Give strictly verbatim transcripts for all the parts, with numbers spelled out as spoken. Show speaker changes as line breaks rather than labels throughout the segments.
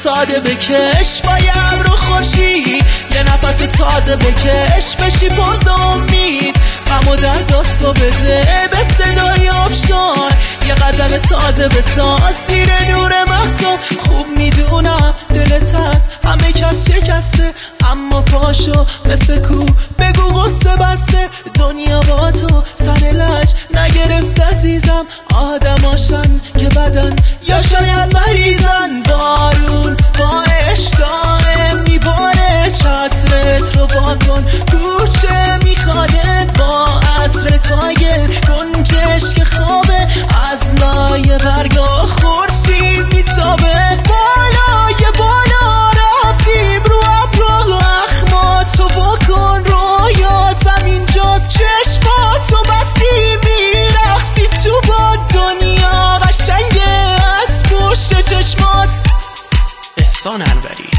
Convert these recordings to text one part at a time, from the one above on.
ساده بکش با یه ابر و خوشی، یه نفس تازه بکش بشی پرز امید. غم و درداتو بده به صدای آبشار، یه غزل تازه بساز زیر نور مهتاب. خوب میدونم دلت هست همه کس شکسته، اما پاشو مثل کو بگو غصه بسته. دنیا با تو سر لج نگرفت عزیزم، آدماشن که بدن یا شاید مریضن. بارون با اشتاق میباره چترت رو واکن، کوچه میخوانه با عطر کایل. گنجش که خوابه از لایه برگا خورشید میتابه. بالای بالا رفتیم رو ابرا، اخماتو بکن رویاتم اینجاست. چشماتو بستی میرخصی تو با دنیا قشنگه از پشت چشمات. احسان انوری.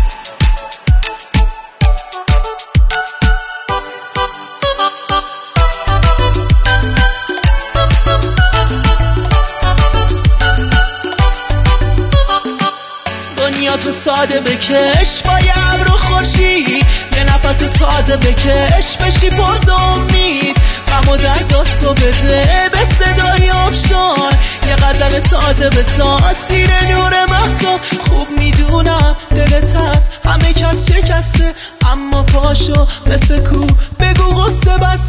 دنیا تو ساده بکش با یه ابر و خوشی، یه نفس تازه بکش بشی پرز امید. غم و درداتو بده به صدای آبشار، یه غزل تازه بساز زیر نور مهتاب. خوب میدونم دلت هست همه کس شکسته، اما پاشو مثل کو بگو غصه بسته.